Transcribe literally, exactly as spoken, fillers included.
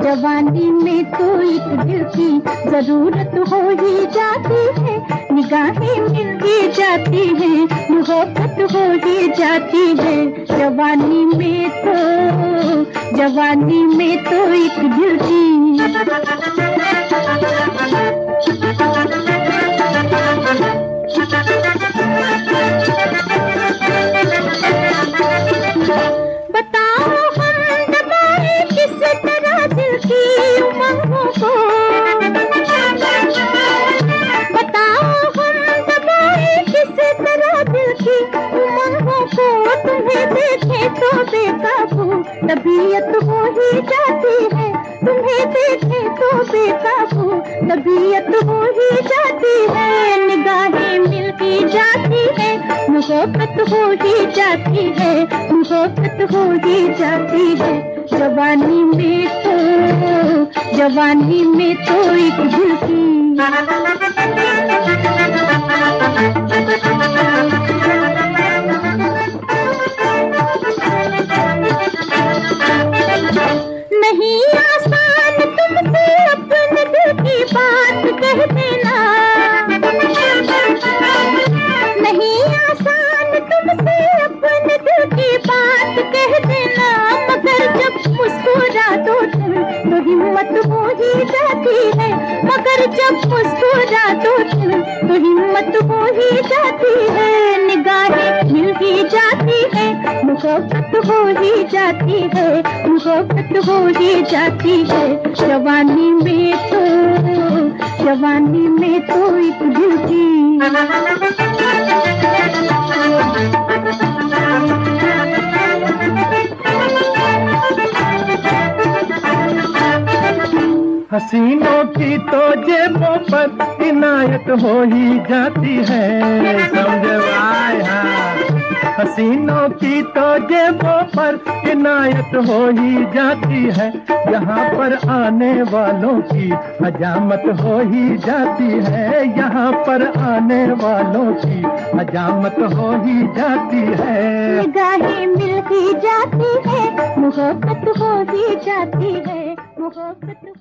जवानी में तो एक दिल की जरूरत हो ही जाती है, निगाहें मिल ही जाती है, मोहब्बत हो ही जाती है। जवानी में तो जवानी में तो एक दिल की बताओ हम दबाए किस तरह दिल की उमंगों को, बताओ हम दबाए किस तरह दिल की उमंगों को। तुम्हें देखे तो बेकाबू तबीयत हो ही जाती है, तुम्हें देखे तो बेकाबू तबीयत हो ही जाती है। निगाहें मिल ही जाती है, मोहब्बत हो ही जाती है, मोहब्बत हो ही जाती है। जवानी में तो जवानी में तो एक दिल की नहीं आसान तुमसे अपने दिल की बात कह देना, नहीं आसान तुमसे अपने दिल की बात कह देना। मगर जब मुस्कुरा दो तुम तो हिम्मत हो ही जाती है, मगर जब मुस्कुरा दो तुम तो हिम्मत हो ही जाती है। निगाहें मिल ही जाती है, मोहब्बत हो ही जाती है, मोहब्बत हो ही जाती है। जवानी में तो जवानी में तो एक दिल की हसीनों की तो जेबों पर इनायत हो ही जाती है, समझे भाई। हाँ, हसीनों की तो जेबों पर इनायत हो ही जाती है, यहाँ पर आने वालों की हजामत हो ही जाती है, यहाँ पर आने वालों की हजामत हो ही जाती है। निगाहें मिल ही जाती है, मोहब्बत हो ही जाती है, मोहब्बत